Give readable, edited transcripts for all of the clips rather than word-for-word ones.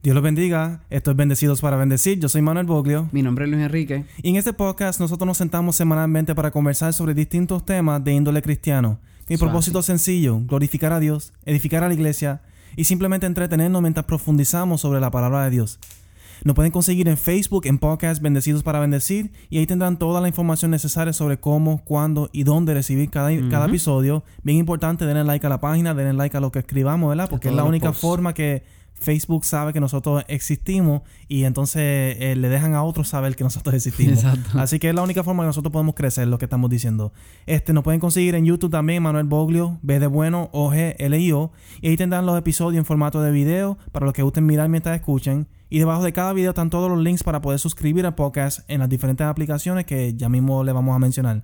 Dios los bendiga. Esto es Bendecidos para Bendecir. Yo soy Manuel Boglio. Mi nombre es Luis Enrique. Y en este podcast nosotros nos sentamos semanalmente para conversar sobre distintos temas de índole cristiano. Mi propósito es sencillo: glorificar a Dios, edificar a la iglesia y simplemente entretenernos mientras profundizamos sobre la palabra de Dios. Nos pueden conseguir en Facebook, en podcast Bendecidos para Bendecir, y ahí tendrán toda la información necesaria sobre cómo, cuándo y dónde recibir cada episodio. Bien importante, denle like a la página, denle like a lo que escribamos, ¿verdad? Porque es la única forma que Facebook sabe que nosotros existimos y entonces le dejan a otros saber que nosotros existimos. Exacto. Así que es la única forma que nosotros podemos crecer, lo que estamos diciendo. Nos pueden conseguir en YouTube también, Manuel Boglio, B de bueno, O-G-L-I-O. Y ahí tendrán los episodios en formato de video para los que gusten mirar mientras escuchen. Y debajo de cada video están todos los links para poder suscribir al podcast en las diferentes aplicaciones que ya mismo les vamos a mencionar.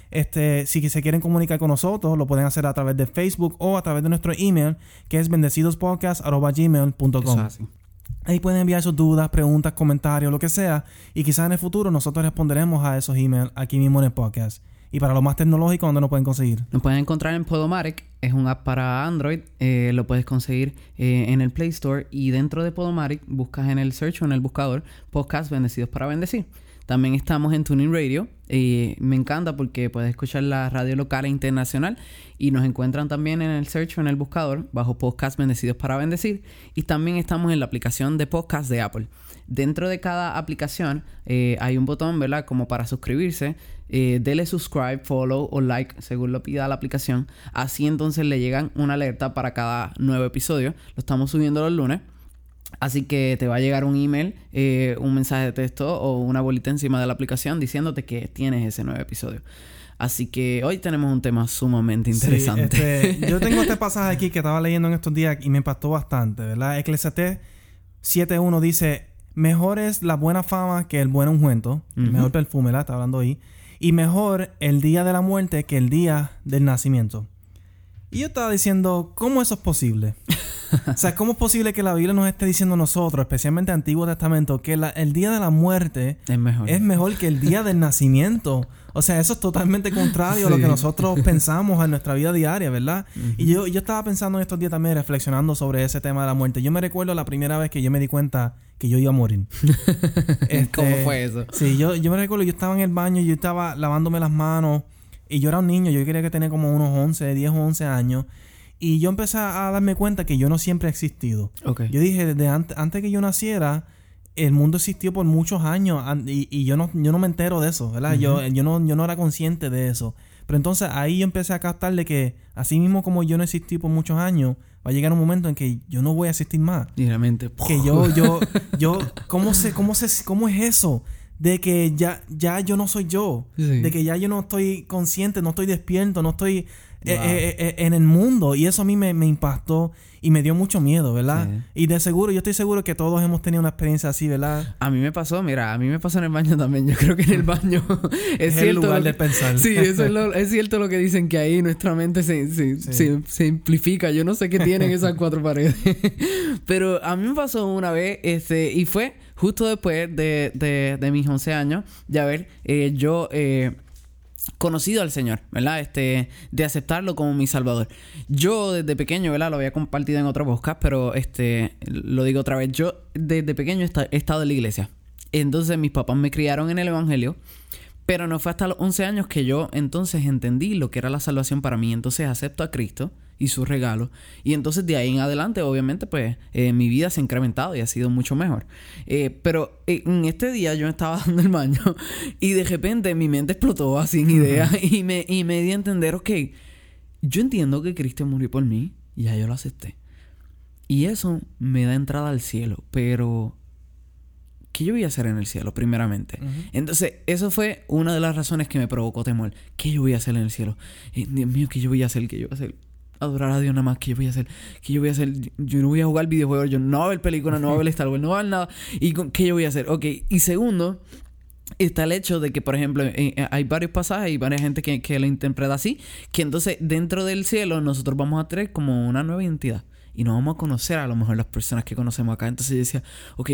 Si se quieren comunicar con nosotros, lo pueden hacer a través de Facebook o a través de nuestro email, que es bendecidospodcast@gmail.com. Ahí pueden enviar sus dudas, preguntas, comentarios, lo que sea, y quizás en el futuro nosotros responderemos a esos emails aquí mismo en el podcast. Y para lo más tecnológico, ¿dónde nos pueden conseguir? Nos pueden encontrar en Podomatic. Es un app para Android. Lo puedes conseguir en el Play Store. Y dentro de Podomatic buscas en el search o en el buscador Podcast Bendecidos para Bendecir. También estamos en TuneIn Radio. Me encanta porque puedes escuchar la radio local e internacional. Y nos encuentran también en el search o en el buscador bajo Podcast Bendecidos para Bendecir. Y también estamos en la aplicación de podcast de Apple. Dentro de cada aplicación hay un botón, ¿verdad? Como para suscribirse. Dele subscribe, follow o like según lo pida la aplicación. Así entonces le llegan una alerta para cada nuevo episodio. Lo estamos subiendo los lunes. Así que te va a llegar un email, un mensaje de texto o una bolita encima de la aplicación diciéndote que tienes ese nuevo episodio. Así que hoy tenemos un tema sumamente interesante. Sí, yo tengo este pasaje aquí que estaba leyendo en estos días y me impactó bastante, ¿verdad? Eclesiastés 7:1 dice: mejor es la buena fama que el buen ungüento, el mejor perfume, ¿verdad? Está hablando ahí. Y mejor el día de la muerte que el día del nacimiento. Y yo estaba diciendo, ¿cómo eso es posible? O sea, ¿cómo es posible que la Biblia nos esté diciendo a nosotros, especialmente Antiguo Testamento, que el día de la muerte es mejor que el día del nacimiento? O sea, eso es totalmente contrario a lo que nosotros pensamos en nuestra vida diaria, ¿verdad? Y yo estaba pensando en estos días también, reflexionando sobre ese tema de la muerte. Yo me recuerdo la primera vez que yo me di cuenta que yo iba a morir. ¿Cómo fue eso? Sí, yo me recuerdo, yo estaba en el baño, yo estaba lavándome las manos y yo era un niño, yo quería que tenía como unos 10 o 11 años. Y yo empecé a darme cuenta que yo no siempre he existido. Okay. Yo dije, desde antes que yo naciera, el mundo existió por muchos años y yo no me entero de eso, ¿verdad? Yo no era consciente de eso. Pero entonces ahí yo empecé a captar de que así mismo como yo no existí por muchos años, va a llegar un momento en que yo no voy a existir más. Y realmente... Que ¿cómo es eso? De que ya yo no soy yo. Sí. De que ya yo no estoy consciente, no estoy despierto, no estoy en el mundo. Y eso a mí me impactó y me dio mucho miedo, ¿verdad? Sí. Y de seguro, yo estoy seguro que todos hemos tenido una experiencia así, ¿verdad? A mí me pasó en el baño también. Yo creo que en el baño es cierto, el lugar de pensar. Sí, eso es cierto lo que dicen, que ahí nuestra mente se simplifica. Yo no sé qué tienen esas cuatro paredes. Pero a mí me pasó una vez, y fue justo después de mis 11 años, ya ver, yo... conocido al Señor, ¿verdad? De aceptarlo como mi Salvador. Yo desde pequeño, ¿verdad? Lo había compartido en otro podcast, pero lo digo otra vez. Yo desde pequeño he estado en la iglesia. Entonces mis papás me criaron en el Evangelio, pero no fue hasta los 11 años que yo entonces entendí lo que era la salvación para mí. Entonces acepto a Cristo y su regalo. Y entonces de ahí en adelante, obviamente, pues mi vida se ha incrementado y ha sido mucho mejor. Pero en este día yo me estaba dando el baño y de repente mi mente explotó así sin idea y me di a entender, ok, yo entiendo que Cristo murió por mí y ya yo lo acepté. Y eso me da entrada al cielo, pero... ¿qué yo voy a hacer en el cielo, primeramente? Entonces, eso fue una de las razones que me provocó temor. ¿Qué yo voy a hacer en el cielo? Dios mío, ¿qué yo voy a hacer? ¿Qué yo voy a hacer? Adorar a Dios nada más. ¿Qué yo voy a hacer? ¿Qué yo voy a hacer? Yo no voy a jugar videojuegos. Yo no voy a ver películas, no voy a ver Star Wars, no voy a ver nada. ¿Y qué yo voy a hacer? Ok. Y segundo, está el hecho de que, por ejemplo, hay varios pasajes y varias gente que lo interpreta así. Que entonces, dentro del cielo, nosotros vamos a tener como una nueva identidad. Y nos vamos a conocer a lo mejor las personas que conocemos acá. Entonces yo decía,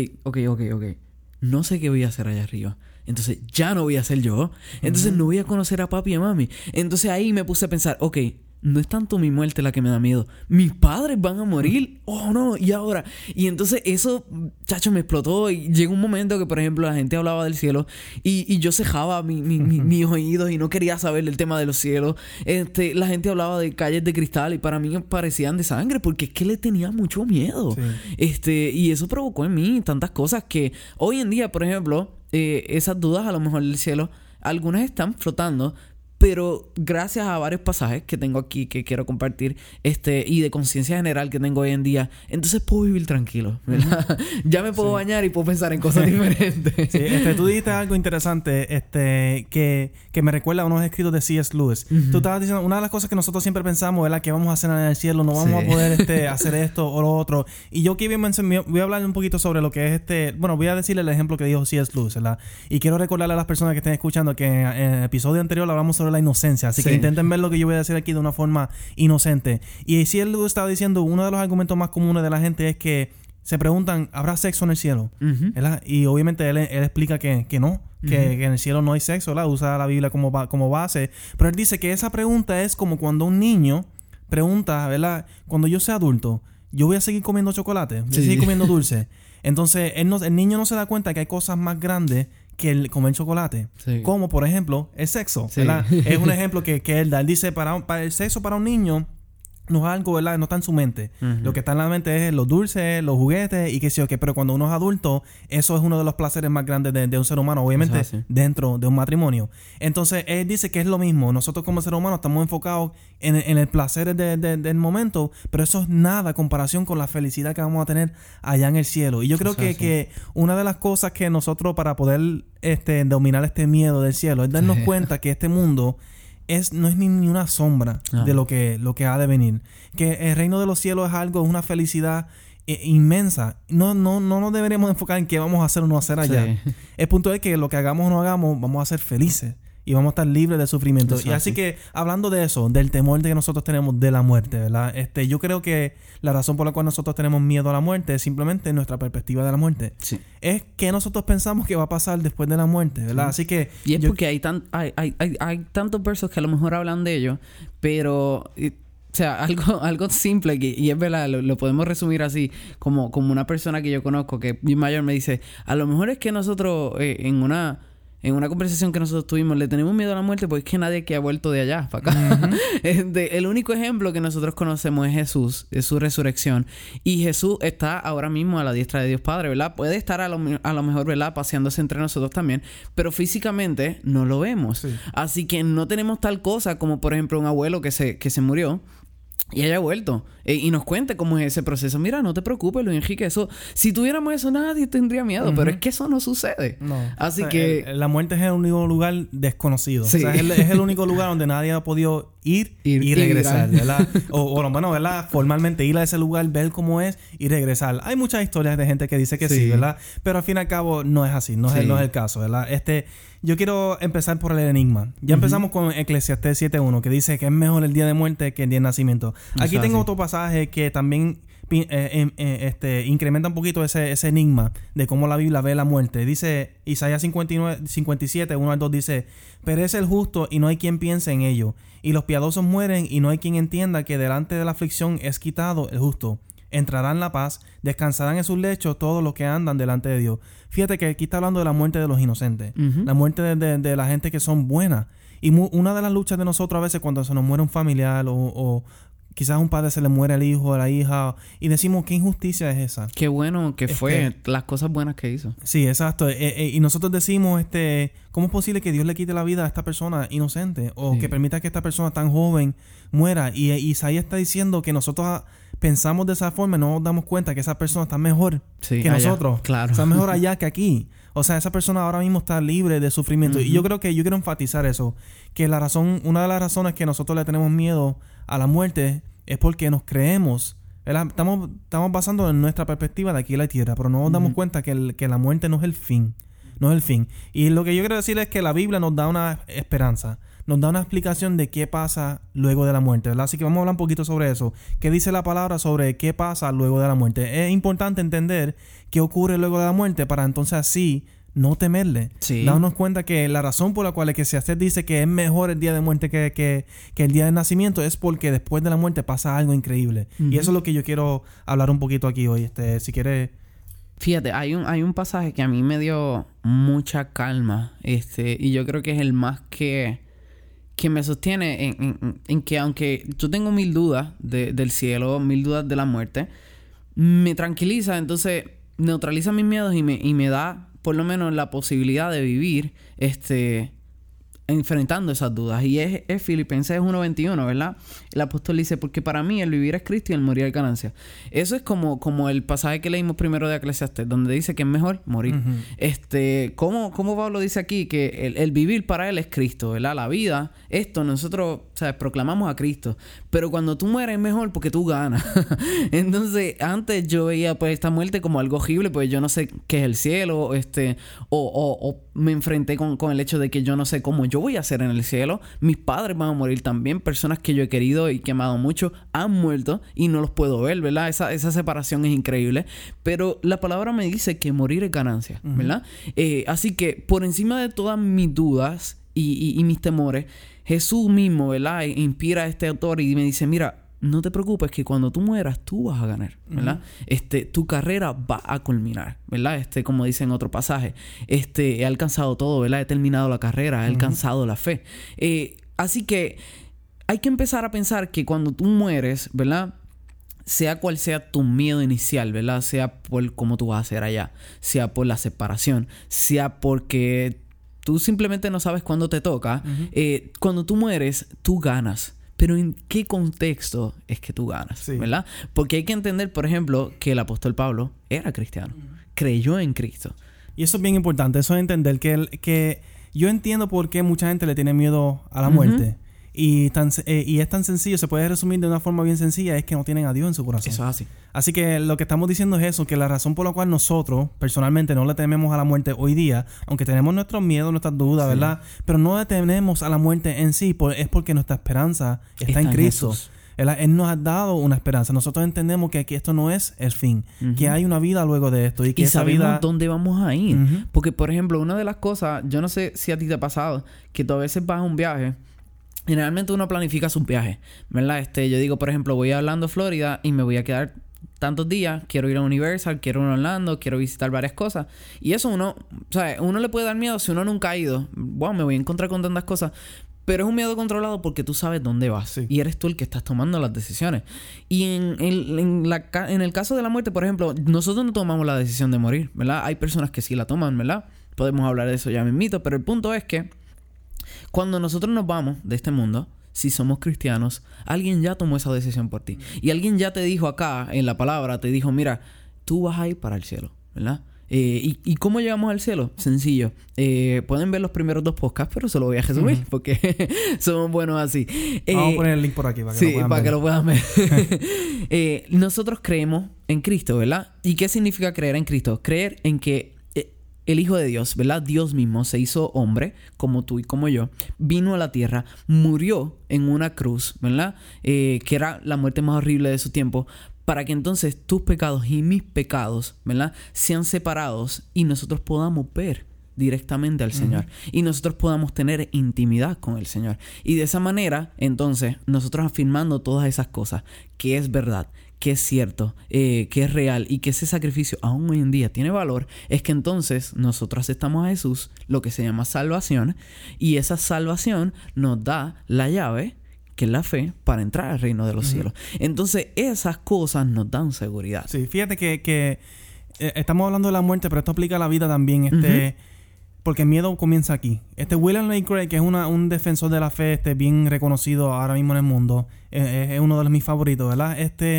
ok. No sé qué voy a hacer allá arriba. Entonces ya no voy a ser yo. Entonces no voy a conocer a papi y a mami. Entonces ahí me puse a pensar, ok, no es tanto mi muerte la que me da miedo. Mis padres van a morir. Oh, no, ¿y ahora? Y entonces eso, chacho, me explotó. Y llegó un momento que, por ejemplo, la gente hablaba del cielo y yo cejaba mis oídos y no quería saber del tema de los cielos. La gente hablaba de calles de cristal y para mí parecían de sangre porque es que le tenía mucho miedo. Sí. Y eso provocó en mí tantas cosas que hoy en día, por ejemplo, esas dudas a lo mejor del cielo, algunas están flotando. Pero gracias a varios pasajes que tengo aquí que quiero compartir, y de conciencia general que tengo hoy en día, entonces puedo vivir tranquilo, ¿verdad? Ya me puedo bañar y puedo pensar en cosas diferentes. Sí, tú dijiste algo interesante, que me recuerda a unos escritos de C.S. Lewis. Tú estabas diciendo, una de las cosas que nosotros siempre pensamos, ¿verdad? Que vamos a hacer en el cielo, no vamos a poder hacer esto o lo otro. Y yo aquí voy a hablar un poquito sobre lo que es bueno, voy a decirle el ejemplo que dijo C.S. Lewis, ¿verdad? Y quiero recordarle a las personas que estén escuchando que en el episodio anterior hablamos sobre la inocencia, así que intenten ver lo que yo voy a decir aquí de una forma inocente. Y si él estaba diciendo, uno de los argumentos más comunes de la gente es que se preguntan, ¿habrá sexo en el cielo? ¿Verdad? Y obviamente él explica que no, que en el cielo no hay sexo, ¿verdad? Usa la Biblia como base, pero él dice que esa pregunta es como cuando un niño pregunta, ¿verdad? Cuando yo sea adulto, ¿yo voy a seguir comiendo chocolate? ¿Voy a seguir comiendo dulce? Entonces el niño no se da cuenta que hay cosas más grandes que el comer chocolate. Sí. Como, por ejemplo, el sexo, ¿verdad? Es un ejemplo que él da. Él dice, para el sexo para un niño no es algo, ¿verdad? No está en su mente. Lo que está en la mente es los dulces, los juguetes y qué sé yo qué. Pero cuando uno es adulto, eso es uno de los placeres más grandes de un ser humano, obviamente, dentro de un matrimonio. Entonces, él dice que es lo mismo. Nosotros como seres humanos estamos enfocados en el placer del momento, pero eso es nada a comparación con la felicidad que vamos a tener allá en el cielo. Y yo creo que una de las cosas que nosotros, para poder dominar este miedo del cielo, es darnos cuenta que este mundo no es ni una sombra de lo que ha de venir. Que el reino de los cielos es una felicidad inmensa. No nos deberíamos enfocar en qué vamos a hacer o no hacer allá. El punto es que lo que hagamos o no hagamos, vamos a ser felices y vamos a estar libres de sufrimiento. Exacto. Y así que, hablando de eso, del temor que nosotros tenemos de la muerte, ¿verdad? Yo creo que la razón por la cual nosotros tenemos miedo a la muerte es simplemente nuestra perspectiva de la muerte. Sí. Es que nosotros pensamos que va a pasar después de la muerte, ¿verdad? Sí. Así que... Y es porque hay tantos versos que a lo mejor hablan de ello, pero... O sea, algo simple y es verdad, lo podemos resumir así, como una persona que yo conozco, que mi mayor me dice, a lo mejor es que nosotros en una conversación que nosotros tuvimos, le tenemos miedo a la muerte porque es que nadie que ha vuelto de allá para acá. El único ejemplo que nosotros conocemos es Jesús, es su resurrección. Y Jesús está ahora mismo a la diestra de Dios Padre, ¿verdad? Puede estar a lo mejor, ¿verdad? Paseándose entre nosotros también, pero físicamente no lo vemos. Sí. Así que no tenemos tal cosa como, por ejemplo, un abuelo que se murió y haya vuelto y nos cuente cómo es ese proceso. Mira, no te preocupes, Luis Enrique, eso, si tuviéramos eso nadie tendría miedo, pero es que eso no sucede. No. Así que la muerte es el único lugar desconocido. Sí. O sea, es el único lugar donde nadie ha podido ir y regresar, ¿verdad? o bueno, ¿verdad? Formalmente ir a ese lugar, ver cómo es y regresar. Hay muchas historias de gente que dice que sí, ¿verdad? Pero al fin y al cabo no es así, no es el caso, ¿verdad? Yo quiero empezar por el enigma. Ya empezamos con Eclesiastés 7.1, que dice que es mejor el día de muerte que el día de nacimiento. Aquí tengo otro pasaje que también incrementa un poquito ese enigma de cómo la Biblia ve la muerte. Dice Isaías 57, 1 al 2, dice: perece el justo y no hay quien piense en ello, y los piadosos mueren y no hay quien entienda que delante de la aflicción es quitado el justo. Entrarán la paz, descansarán en sus lechos todos los que andan delante de Dios. Fíjate que aquí está hablando de la muerte de los inocentes, la muerte de la gente que son buenas. Y una de las luchas de nosotros a veces cuando se nos muere un familiar o quizás a un padre se le muere el hijo o la hija y decimos, ¿qué injusticia es esa? Qué bueno que fue las cosas buenas que hizo. Sí, exacto. Y nosotros decimos, ¿cómo es posible que Dios le quite la vida a esta persona inocente? O que permita que esta persona tan joven muera. Y Isaías está diciendo que nosotros pensamos de esa forma y no nos damos cuenta que esa persona está mejor que allá, nosotros. Claro. Está mejor allá que aquí. O sea, esa persona ahora mismo está libre de sufrimiento. Y yo creo que yo quiero enfatizar eso. Que una de las razones que nosotros le tenemos miedo a la muerte es porque nos creemos, ¿verdad? Estamos basando en nuestra perspectiva de aquí en la tierra, pero no nos damos cuenta que la muerte no es el fin. No es el fin. Y lo que yo quiero decir es que la Biblia nos da una esperanza. Nos da una explicación de qué pasa luego de la muerte, ¿verdad? Así que vamos a hablar un poquito sobre eso. ¿Qué dice la palabra sobre qué pasa luego de la muerte? Es importante entender qué ocurre luego de la muerte para entonces así no temerle. Sí. Darnos cuenta que la razón por la cual Eclesiastés dice que es mejor el día de muerte que el día de nacimiento es porque después de la muerte pasa algo increíble. Y eso es lo que yo quiero hablar un poquito aquí hoy. Si quieres... Fíjate, hay un pasaje que a mí me dio mucha calma, y yo creo que es el más que me sostiene en que aunque yo tengo 1000 dudas del cielo, 1000 dudas de la muerte, me tranquiliza, entonces neutraliza mis miedos y me da por lo menos la posibilidad de vivir enfrentando esas dudas. Y es Filipenses 1:21, ¿verdad? El apóstol dice, porque para mí el vivir es Cristo y el morir es ganancia. Eso es como el pasaje que leímos primero de Eclesiastés, donde dice que es mejor morir. ¿Cómo Pablo dice aquí que el vivir para él es Cristo, ¿verdad? La vida, nosotros, ¿sabes? Proclamamos a Cristo. Pero cuando tú mueres es mejor porque tú ganas. Entonces, antes yo veía pues esta muerte como algo horrible, pues yo no sé qué es el cielo, o me enfrenté con el hecho de que yo no sé cómo yo voy a hacer en el cielo. Mis padres van a morir también. Personas que yo he querido y que he amado mucho han muerto y no los puedo ver, ¿verdad? Esa separación es increíble. Pero la palabra me dice que morir es ganancia, ¿verdad? Así que por encima de todas mis dudas y mis temores, Jesús mismo, ¿verdad? Inspira a este autor y me dice, mira, no te preocupes que cuando tú mueras tú vas a ganar, ¿verdad? Tu carrera va a culminar, ¿verdad? Como dice en otro pasaje, he alcanzado todo, ¿verdad? He terminado la carrera, he alcanzado la fe. Así que hay que empezar a pensar que cuando tú mueres, ¿verdad? Sea cual sea tu miedo inicial, ¿verdad? Sea por cómo tú vas a hacer allá, sea por la separación, sea porque tú simplemente no sabes cuándo te toca. Cuando tú mueres, tú ganas. Pero ¿en qué contexto es que tú ganas? Sí. ¿Verdad? Porque hay que entender, por ejemplo, que el apóstol Pablo era cristiano. Creyó en Cristo. Y eso es bien importante. Eso es entender que yo entiendo por qué mucha gente le tiene miedo a la muerte. Y es tan sencillo, se puede resumir de una forma bien sencilla, es que no tienen a Dios en su corazón. Eso es así. Así que lo que estamos diciendo es eso, que la razón por la cual nosotros personalmente no le tememos a la muerte hoy día, aunque tenemos nuestros miedos, nuestras dudas, ¿verdad? Pero no le tememos a la muerte en sí, es porque nuestra esperanza está en Cristo. Él nos ha dado una esperanza. Nosotros entendemos que esto no es el fin, que hay una vida luego de esto. Y que esa sabemos vida... dónde vamos a ir. Porque, por ejemplo, una de las cosas, yo no sé si a ti te ha pasado, que tú a veces vas a un viaje. Generalmente uno planifica sus viajes, ¿verdad? Yo digo, por ejemplo, voy a Orlando, Florida, y me voy a quedar tantos días. Quiero ir a Universal, quiero ir a Orlando, quiero visitar varias cosas. Y eso uno le puede dar miedo si uno nunca ha ido. Wow, me voy a encontrar con tantas cosas. Pero es un miedo controlado porque tú sabes dónde vas. Sí. Y eres tú el que estás tomando las decisiones. Y en el caso de la muerte, por ejemplo, nosotros no tomamos la decisión de morir, ¿verdad? Hay personas que sí la toman, ¿verdad? Podemos hablar de eso ya mismito. Pero el punto es que cuando nosotros nos vamos de este mundo, si somos cristianos, alguien ya tomó esa decisión por ti. Y alguien ya te dijo acá, en la palabra, te dijo, mira, tú vas a ir para el cielo, ¿verdad? ¿Y cómo llegamos al cielo? Sencillo. Pueden ver los primeros 2 podcasts, pero se lo voy a resumir porque somos buenos así. Vamos a poner el link por aquí para que lo puedan ver. Nosotros creemos en Cristo, ¿verdad? ¿Y qué significa creer en Cristo? Creer en que el Hijo de Dios, ¿verdad? Dios mismo se hizo hombre, como tú y como yo, vino a la tierra, murió en una cruz, ¿verdad? Que era la muerte más horrible de su tiempo, para que entonces tus pecados y mis pecados, ¿verdad? Sean separados y nosotros podamos ver directamente al Señor. Y nosotros podamos tener intimidad con el Señor. Y de esa manera, entonces, nosotros afirmando todas esas cosas, que es verdad, que es cierto, que es real y que ese sacrificio aún hoy en día tiene valor, es que entonces nosotros aceptamos a Jesús, lo que se llama salvación, y esa salvación nos da la llave, que es la fe, para entrar al reino de los cielos. Entonces, esas cosas nos dan seguridad. Sí, fíjate que estamos hablando de la muerte, pero esto aplica a la vida también, porque el miedo comienza aquí. William Lane Craig, que es un defensor de la fe, bien reconocido ahora mismo en el mundo, es uno de mis favoritos, ¿verdad?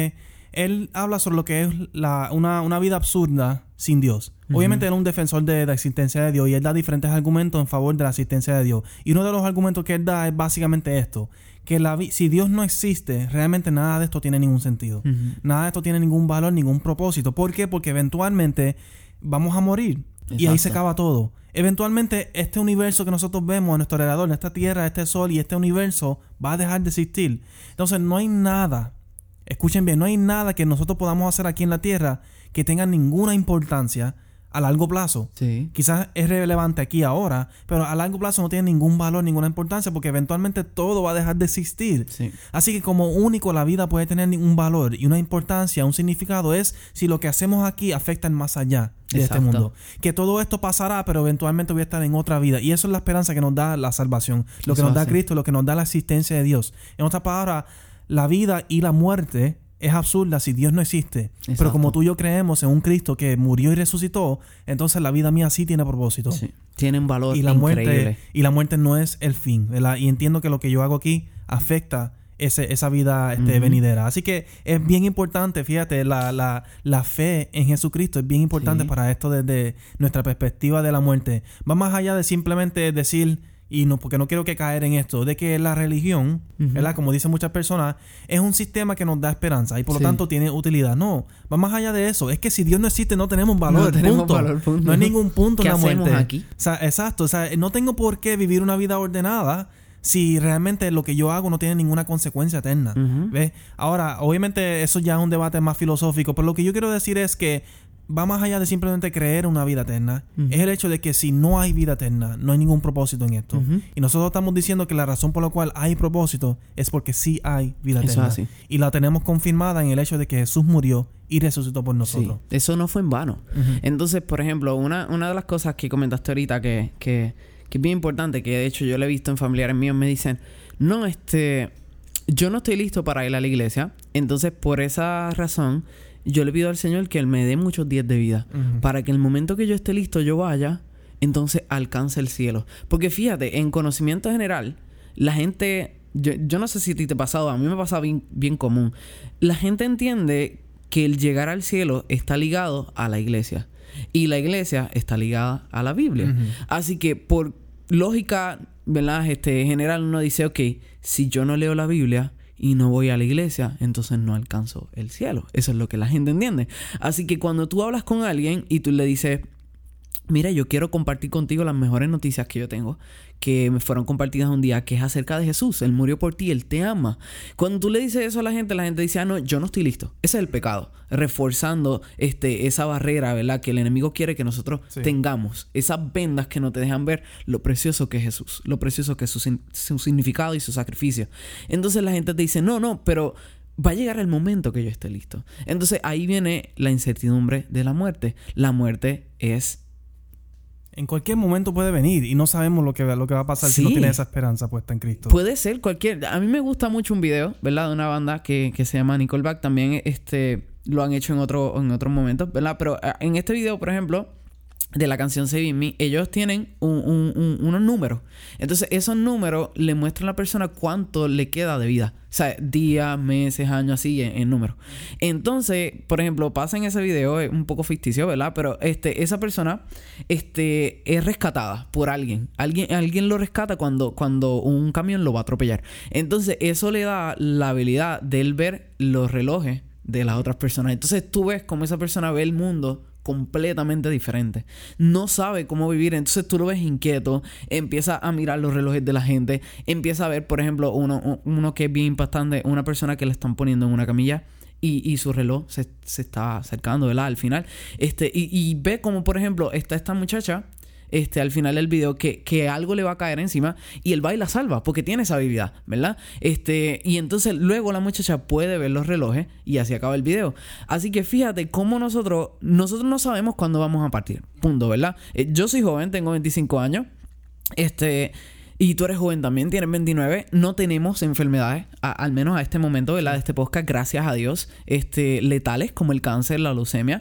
Él habla sobre lo que es una vida absurda sin Dios. Obviamente él es un defensor de la existencia de Dios y él da diferentes argumentos en favor de la existencia de Dios. Y uno de los argumentos que él da es básicamente esto, que si Dios no existe, realmente nada de esto tiene ningún sentido. Nada de esto tiene ningún valor, ningún propósito. ¿Por qué? Porque eventualmente vamos a morir. Exacto. Y ahí se acaba todo. Eventualmente este universo que nosotros vemos a nuestro alrededor, esta tierra, este sol y este universo va a dejar de existir. Entonces no hay nada, escuchen bien, no hay nada que nosotros podamos hacer aquí en la tierra que tenga ninguna importancia a largo plazo. Sí. Quizás es relevante aquí ahora, pero a largo plazo no tiene ningún valor, ninguna importancia, porque eventualmente todo va a dejar de existir. Sí. Así que como único la vida puede tener un valor y una importancia, un significado, es si lo que hacemos aquí afecta en más allá de Exacto. este mundo. Que todo esto pasará, pero eventualmente voy a estar en otra vida. Y eso es la esperanza que nos da la salvación, lo que Eso nos da hace. Cristo, lo que nos da la existencia de Dios. En otras palabras, la vida y la muerte es absurda si Dios no existe. Pero Exacto. como tú y yo creemos en un Cristo que murió y resucitó, entonces la vida mía sí tiene propósito. Sí. Tienen valor Y la increíble. muerte no es el fin, ¿verdad? Y entiendo que lo que yo hago aquí afecta esa vida venidera. Así que es bien importante, fíjate, la fe en Jesucristo es bien importante Sí. para esto desde nuestra perspectiva de la muerte. Va más allá de simplemente decir, y no, porque no quiero que caer en esto, de que la religión, ¿verdad? Como dicen muchas personas, es un sistema que nos da esperanza y por lo Sí. tanto tiene utilidad. No, va más allá de eso. Es que si Dios no existe, no tenemos valor. No tenemos punto. valor, punto. No hay ningún punto ¿Qué en la hacemos muerte. aquí? O sea, exacto. O sea, no tengo por qué vivir una vida ordenada si realmente lo que yo hago no tiene ninguna consecuencia eterna. Ujú. ¿Ves? Ahora, obviamente eso ya es un debate más filosófico, pero lo que yo quiero decir es que va más allá de simplemente creer una vida eterna. Es el hecho de que si no hay vida eterna, no hay ningún propósito en esto. Y nosotros estamos diciendo que la razón por la cual hay propósito es porque sí hay vida Eso eterna. es así. Y la tenemos confirmada en el hecho de que Jesús murió y resucitó por nosotros. Sí, eso no fue en vano. Entonces, por ejemplo, una de las cosas que comentaste ahorita que es bien importante, que de hecho yo lo he visto en familiares míos, me dicen, no, yo no estoy listo para ir a la iglesia, entonces por esa razón yo le pido al Señor que Él me dé muchos días de vida, para que el momento que yo esté listo yo vaya, entonces alcance el cielo. Porque fíjate, en conocimiento general, la gente, yo no sé si a ti te ha pasado, a mí me ha pasado bien común, la gente entiende que el llegar al cielo está ligado a la iglesia. Y la iglesia está ligada a la Biblia. Así que por lógica, ¿verdad? General, uno dice, ok, si yo no leo la Biblia y no voy a la iglesia, entonces no alcanzo el cielo. Eso es lo que la gente entiende. Así que cuando tú hablas con alguien y tú le dices, mira, yo quiero compartir contigo las mejores noticias que yo tengo, que me fueron compartidas un día, que es acerca de Jesús. Él murió por ti, Él te ama. Cuando tú le dices eso a la gente dice, no, yo no estoy listo. Ese es el pecado. Reforzando esa barrera, ¿verdad? Que el enemigo quiere que nosotros tengamos. Esas vendas que no te dejan ver lo precioso que es Jesús. Lo precioso que es su significado y su sacrificio. Entonces la gente te dice, no, pero va a llegar el momento que yo esté listo. Entonces ahí viene la incertidumbre de la muerte. La muerte es... En cualquier momento puede venir y no sabemos lo que va a pasar si no tiene esa esperanza puesta en Cristo. Puede ser cualquier... A mí me gusta mucho un video, ¿verdad? De una banda que se llama Nickelback. También lo han hecho en otros momentos, ¿verdad? Pero en este video, por ejemplo, de la canción Save Me, ellos tienen unos números. Entonces, esos números le muestran a la persona cuánto le queda de vida. O sea, días, meses, años, así en números. Entonces, por ejemplo, pasa en ese video, es un poco ficticio, ¿verdad? Pero esa persona es rescatada por alguien. Alguien lo rescata cuando un camión lo va a atropellar. Entonces, eso le da la habilidad de él ver los relojes de las otras personas. Entonces, tú ves cómo esa persona ve el mundo completamente diferente. No sabe cómo vivir. Entonces tú lo ves inquieto. Empieza a mirar los relojes de la gente. Empieza a ver, por ejemplo, uno que es bien impactante. Una persona que le están poniendo en una camilla y su reloj se está acercando, ¿verdad? Al final. Y ve como, por ejemplo, está esta muchacha al final del video que algo le va a caer encima y él va y la salva porque tiene esa habilidad, ¿verdad? Y entonces luego la muchacha puede ver los relojes y así acaba el video. Así que fíjate cómo nosotros no sabemos cuándo vamos a partir. Punto, ¿verdad? Yo soy joven, tengo 25 años. Y tú eres joven también, tienes 29. No tenemos enfermedades, al menos a este momento, ¿verdad? De este podcast, gracias a Dios, letales como el cáncer, la leucemia,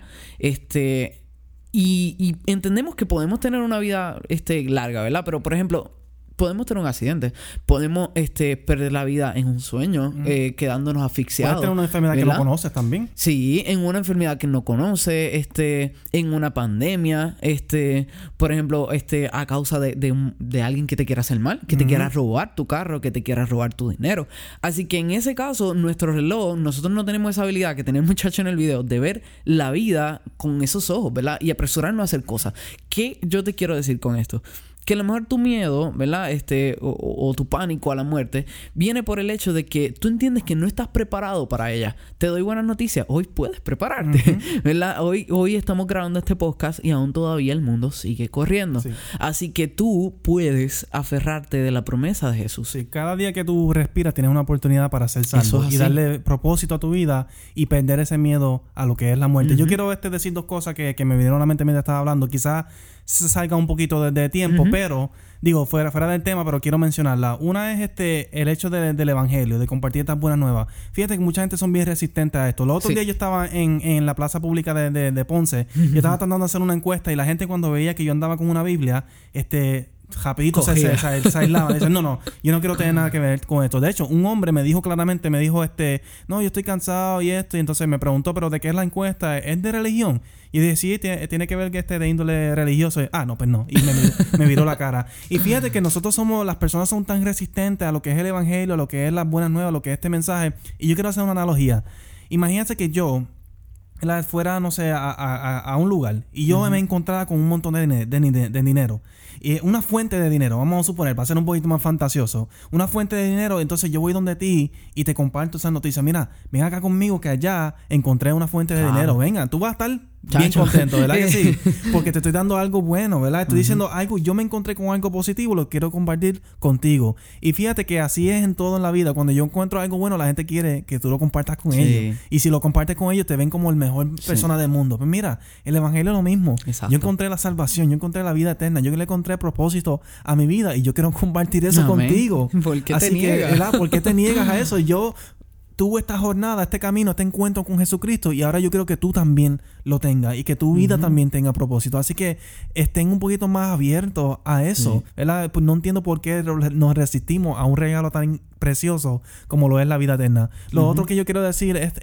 Y entendemos que podemos tener una vida larga, ¿verdad? Pero, por ejemplo, podemos tener un accidente. Podemos perder la vida en un sueño, quedándonos asfixiados. Puedes tener una enfermedad, ¿verdad?, que no conoces también. Sí, en una enfermedad que no conoce, en una pandemia, por ejemplo, a causa de alguien que te quiera hacer mal, que te quiera robar tu carro, que te quiera robar tu dinero. Así que en ese caso, nuestro reloj, nosotros no tenemos esa habilidad que tiene el muchacho en el video de ver la vida con esos ojos, ¿verdad? Y apresurarnos a hacer cosas. ¿Qué yo te quiero decir con esto? que a lo mejor tu miedo, ¿verdad? O tu pánico a la muerte viene por el hecho de que tú entiendes que no estás preparado para ella. Te doy buenas noticias. Hoy puedes prepararte, ¿verdad? Hoy estamos grabando este podcast y aún todavía el mundo sigue corriendo. Sí. Así que tú puedes aferrarte de la promesa de Jesús. Sí, cada día que tú respiras tienes una oportunidad para ser salvo y darle propósito a tu vida y perder ese miedo a lo que es la muerte. Yo quiero decir dos cosas que me vinieron a la mente mientras estaba hablando. Quizás se salga un poquito de tiempo, pero digo, fuera del tema, pero quiero mencionarla. Una es el hecho del evangelio, de compartir estas buenas nuevas. Fíjate que mucha gente son bien resistentes a esto. Los otros días yo estaba en la plaza pública de Ponce, yo estaba tratando de hacer una encuesta y la gente cuando veía que yo andaba con una Biblia, rapidito se aislaba. Dice, no, yo no quiero tener nada que ver con esto. De hecho, un hombre me dijo claramente, no, yo estoy cansado y entonces me preguntó, ¿pero de qué es la encuesta? ¿Es de religión? Y dije, sí, tiene que ver que de índole religioso. No, pues no. Y me viró la cara. Y fíjate que las personas son tan resistentes a lo que es el evangelio, a lo que es las buenas nuevas, a lo que es este mensaje. Y yo quiero hacer una analogía. Imagínate que yo fuera, no sé, a un lugar y yo me encontrara con un montón de dinero. Y una fuente de dinero, vamos a suponer, para ser un poquito más fantasioso, una fuente de dinero, entonces yo voy donde ti y te comparto esa noticia. Mira, ven acá conmigo que allá encontré una fuente de dinero. Venga, tú vas a estar bien contento, ¿verdad que sí? Porque te estoy dando algo bueno, ¿verdad? Estoy diciendo algo, yo me encontré con algo positivo, lo quiero compartir contigo. Y fíjate que así es en todo en la vida. Cuando yo encuentro algo bueno, la gente quiere que tú lo compartas con ellos. Y si lo compartes con ellos, te ven como el mejor persona del mundo. Pues mira, el evangelio es lo mismo. Exacto. Yo encontré la salvación, yo encontré la vida eterna, yo le encontré propósito a mi vida y yo quiero compartir eso contigo. ¿Por qué te niegas? ¿Verdad? ¿Por qué te niegas a eso? Yo tuve esta jornada, este camino, este encuentro con Jesucristo y ahora yo quiero que tú también lo tengas y que tu vida también tenga propósito. Así que estén un poquito más abiertos a eso, ¿verdad? Pues no entiendo por qué nos resistimos a un regalo tan precioso como lo es la vida eterna. Lo otro que yo quiero decir es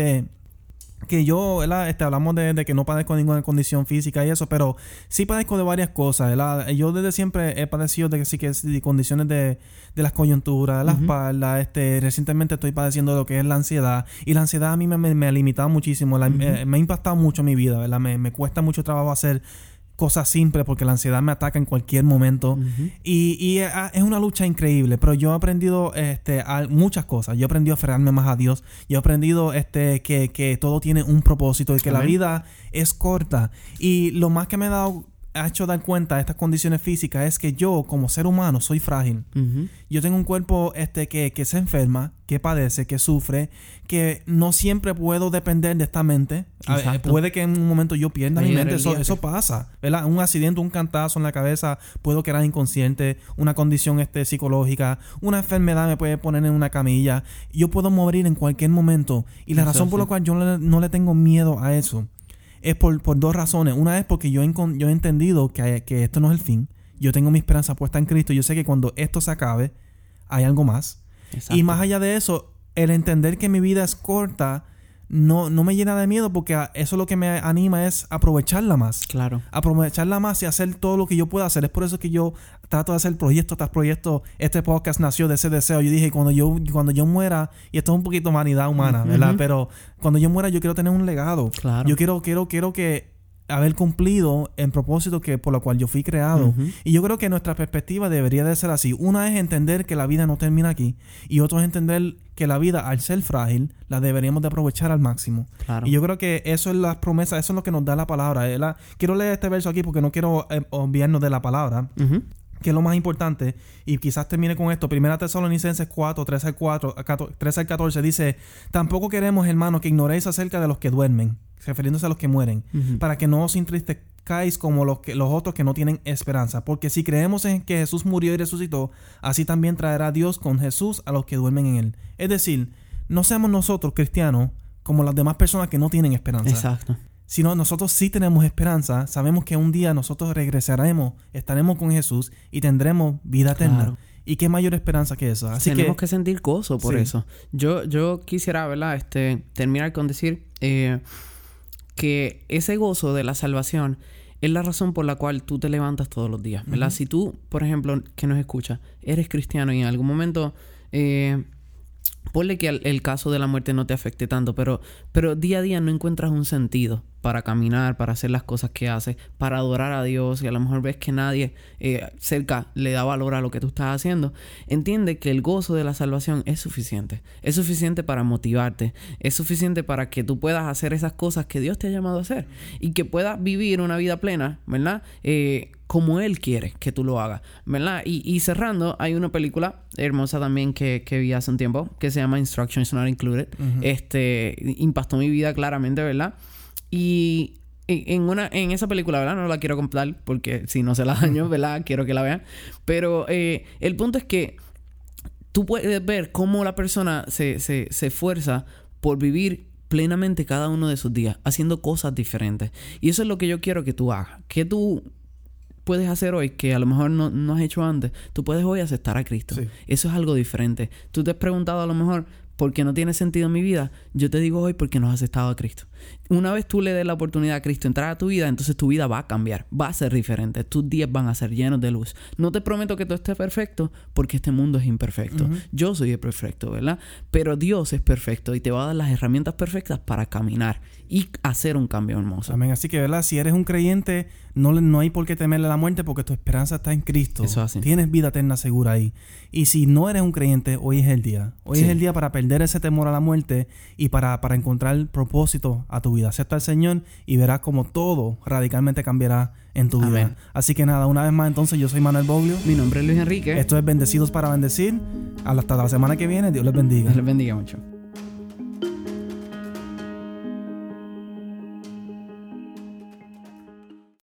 que yo, ¿verdad? Hablamos de que no padezco ninguna condición física y eso, pero sí padezco de varias cosas, ¿verdad? Yo desde siempre he padecido de condiciones de las coyunturas, de la espalda. Recientemente estoy padeciendo de lo que es la ansiedad. Y la ansiedad a mí me ha limitado muchísimo. Me ha impactado mucho en mi vida, ¿verdad? Me cuesta mucho trabajo hacer cosas simples porque la ansiedad me ataca en cualquier momento. Y es una lucha increíble, pero yo he aprendido muchas cosas. Yo he aprendido a aferrarme más a Dios. Yo he aprendido que todo tiene un propósito y que la vida es corta. Y lo más que me ha hecho dar cuenta de estas condiciones físicas es que yo, como ser humano, soy frágil. Yo tengo un cuerpo que se enferma, que padece, que sufre, que no siempre puedo depender de esta mente. Puede que en un momento yo pierda mi mente. Eso pasa, ¿verdad? Un accidente, un cantazo en la cabeza, puedo quedar inconsciente, una condición psicológica, una enfermedad me puede poner en una camilla. Yo puedo morir en cualquier momento. Y la razón por la cual yo no le tengo miedo a eso es por dos razones. Una es porque yo he entendido que esto no es el fin. Yo tengo mi esperanza puesta en Cristo. Yo sé que cuando esto se acabe, hay algo más. Exacto. Y más allá de eso, el entender que mi vida es corta no me llena de miedo porque eso lo que me anima es aprovecharla más. Claro. Aprovecharla más y hacer todo lo que yo pueda hacer. Es por eso que yo trato de hacer proyecto tras proyecto. Este podcast nació de ese deseo. Yo dije, cuando yo muera, y esto es un poquito vanidad humana, ¿verdad? Pero cuando yo muera, yo quiero tener un legado. Claro. Yo quiero que haber cumplido el propósito por lo cual yo fui creado. Y yo creo que nuestra perspectiva debería de ser así. Una es entender que la vida no termina aquí. Y otra es entender que la vida, al ser frágil, la deberíamos de aprovechar al máximo. Claro. Y yo creo que eso es la promesa, eso es lo que nos da la palabra. Quiero leer este verso aquí porque no quiero obviarnos de la palabra. Que es lo más importante, y quizás termine con esto. 1 Tesalonicenses 4, 13 al 14 dice: tampoco queremos, hermanos, que ignoréis acerca de los que duermen, refiriéndose a los que mueren, para que no os entristezcáis como los otros que no tienen esperanza. Porque si creemos en que Jesús murió y resucitó, así también traerá Dios con Jesús a los que duermen en él. Es decir, no seamos nosotros cristianos como las demás personas que no tienen esperanza. Exacto. Sino nosotros sí tenemos esperanza, sabemos que un día nosotros regresaremos, estaremos con Jesús y tendremos vida eterna. Claro. ¿Y qué mayor esperanza que eso? Así tenemos que sentir gozo por eso. Yo quisiera, ¿verdad? Terminar con decir que ese gozo de la salvación es la razón por la cual tú te levantas todos los días, ¿verdad? Si tú, por ejemplo, que nos escuchas, eres cristiano y en algún momento ponle que el caso de la muerte no te afecte tanto, pero día a día no encuentras un sentido para caminar, para hacer las cosas que haces, para adorar a Dios, y a lo mejor ves que nadie cerca le da valor a lo que tú estás haciendo, entiende que el gozo de la salvación es suficiente. Es suficiente para motivarte. Es suficiente para que tú puedas hacer esas cosas que Dios te ha llamado a hacer y que puedas vivir una vida plena, ¿verdad? Como Él quiere que tú lo hagas, ¿verdad? Y cerrando, hay una película hermosa también que vi hace un tiempo que se llama Instructions Not Included. Impactó mi vida claramente, ¿verdad? Y en esa película, ¿verdad? No la quiero contar porque si no se la daño, ¿verdad? Quiero que la vean. Pero el punto es que tú puedes ver cómo la persona se esfuerza por vivir plenamente cada uno de sus días, haciendo cosas diferentes. Y eso es lo que yo quiero que tú hagas. Que tú puedes hacer hoy que a lo mejor no has hecho antes. Tú puedes hoy aceptar a Cristo. Sí. Eso es algo diferente. Tú te has preguntado a lo mejor ¿por qué no tiene sentido en mi vida? Yo te digo hoy porque no has aceptado a Cristo. Una vez tú le des la oportunidad a Cristo entrar a tu vida, entonces tu vida va a cambiar, va a ser diferente. Tus días van a ser llenos de luz. No te prometo que todo esté perfecto porque este mundo es imperfecto. Yo soy el perfecto, ¿verdad? Pero Dios es perfecto y te va a dar las herramientas perfectas para caminar y hacer un cambio hermoso. Amén. Así que, ¿verdad? Si eres un creyente, no hay por qué temerle a la muerte porque tu esperanza está en Cristo. Eso así. Tienes vida eterna segura ahí. Y si no eres un creyente, hoy es el día. Hoy es el día para perder ese temor a la muerte y para encontrar propósito a tu vida. Acepta al Señor y verás como todo radicalmente cambiará en tu vida. Amén. Así que nada, una vez más entonces yo soy Manuel Boglio. Mi nombre es Luis Enrique. Esto es Bendecidos para Bendecir. Hasta la semana que viene. Dios les bendiga. Dios les bendiga mucho.